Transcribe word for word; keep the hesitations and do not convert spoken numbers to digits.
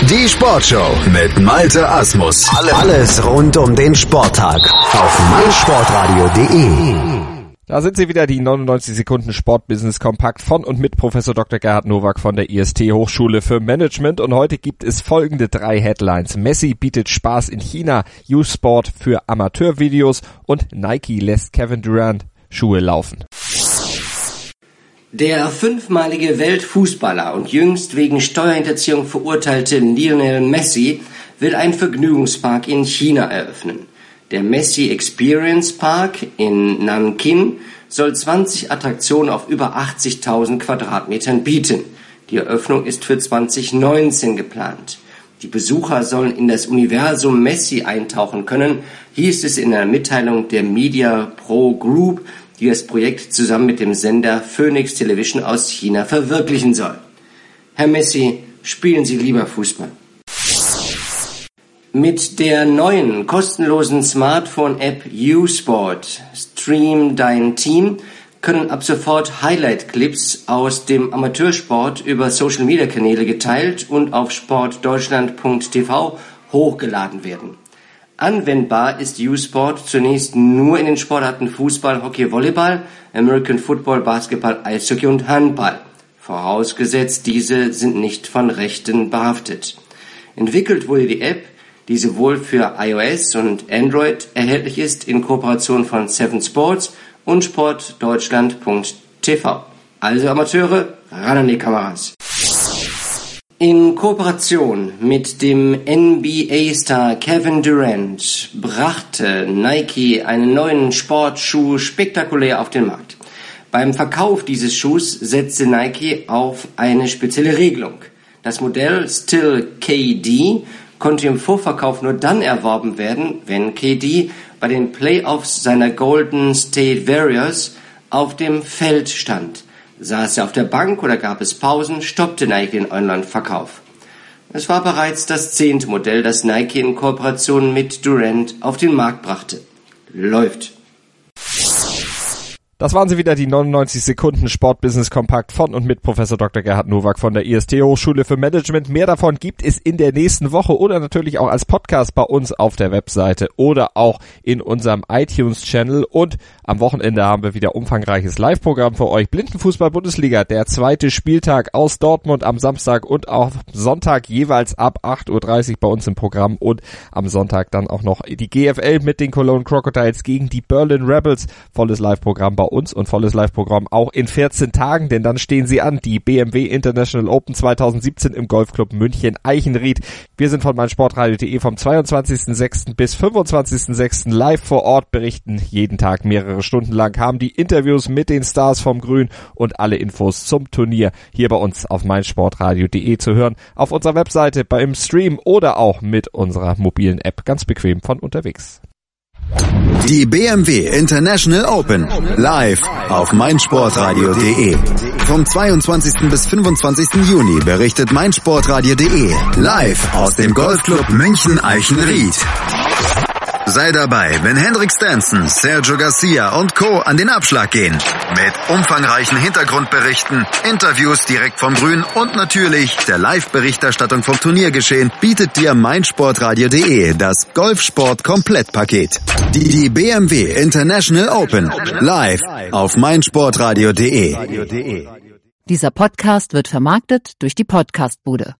Die Sportshow mit Malte Asmus. Alles rund um den Sporttag auf meinsportradio punkt de. Da sind sie wieder, die neunundneunzig Sekunden Sportbusiness Kompakt von und mit Professor Doktor Gerhard Nowak von der I S T Hochschule für Management. Und heute gibt es folgende drei Headlines. Messi bietet Spaß in China, U-Sport für Amateurvideos und Nike lässt Kevin Durant Schuhe laufen. Der fünfmalige Weltfußballer und jüngst wegen Steuerhinterziehung verurteilte Lionel Messi will einen Vergnügungspark in China eröffnen. Der Messi Experience Park in Nankin soll zwanzig Attraktionen auf über achtzigtausend Quadratmetern bieten. Die Eröffnung ist für zwanzig neunzehn geplant. Die Besucher sollen in das Universum Messi eintauchen können, hieß es in einer Mitteilung der Media Pro Group, die das Projekt zusammen mit dem Sender Phoenix Television aus China verwirklichen soll. Herr Messi, spielen Sie lieber Fußball. Mit der neuen kostenlosen Smartphone-App U-Sport Stream Dein Team können ab sofort Highlight-Clips aus dem Amateursport über Social-Media-Kanäle geteilt und auf sportdeutschland punkt t v hochgeladen werden. Anwendbar ist U-Sport zunächst nur in den Sportarten Fußball, Hockey, Volleyball, American Football, Basketball, Eishockey und Handball. Vorausgesetzt, diese sind nicht von Rechten behaftet. Entwickelt wurde die App, die sowohl für iOS und Android erhältlich ist, in Kooperation von Seven Sports und sportdeutschland punkt t v. Also Amateure, ran an die Kameras. In Kooperation mit dem N B A-Star Kevin Durant brachte Nike einen neuen Sportschuh spektakulär auf den Markt. Beim Verkauf dieses Schuhs setzte Nike auf eine spezielle Regelung. Das Modell Still K D konnte im Vorverkauf nur dann erworben werden, wenn K D bei den Playoffs seiner Golden State Warriors auf dem Feld stand. Saß er auf der Bank oder gab es Pausen, stoppte Nike den Online-Verkauf. Es war bereits das zehnte Modell, das Nike in Kooperation mit Durant auf den Markt brachte. Läuft. Das waren sie wieder, die neunundneunzig Sekunden Sportbusiness Kompakt von und mit Professor Doktor Gerhard Nowak von der I S T Hochschule für Management. Mehr davon gibt es in der nächsten Woche oder natürlich auch als Podcast bei uns auf der Webseite oder auch in unserem iTunes-Channel. Und am Wochenende haben wir wieder umfangreiches Live-Programm für euch. Blindenfußball-Bundesliga, der zweite Spieltag aus Dortmund am Samstag und auch Sonntag jeweils ab acht Uhr dreißig bei uns im Programm. Und am Sonntag dann auch noch die G F L mit den Cologne Crocodiles gegen die Berlin Rebels. Volles Live-Programm bei uns und volles Live-Programm auch in vierzehn Tagen, denn dann stehen sie an, die B M W International Open zwanzig siebzehn im Golfclub München Eichenried. Wir sind von meinsportradio punkt de vom zweiundzwanzigsten sechsten bis fünfundzwanzigsten sechsten live vor Ort, berichten jeden Tag mehrere Stunden lang, haben die Interviews mit den Stars vom Grün und alle Infos zum Turnier hier bei uns auf meinsportradio punkt de zu hören, auf unserer Webseite, beim Stream oder auch mit unserer mobilen App ganz bequem von unterwegs. Die B M W International Open live auf meinsportradio punkt de. Vom zweiundzwanzigsten bis fünfundzwanzigsten Juni berichtet meinsportradio punkt de live aus dem Golfclub München Eichenried. Sei dabei, wenn Henrik Stenson, Sergio Garcia und Co. an den Abschlag gehen. Mit umfangreichen Hintergrundberichten, Interviews direkt vom Grün und natürlich der Live-Berichterstattung vom Turniergeschehen bietet dir meinsportradio punkt de das Golfsport-Komplettpaket. Die, die B M W International Open live auf meinsportradio punkt de. Dieser Podcast wird vermarktet durch die Podcastbude.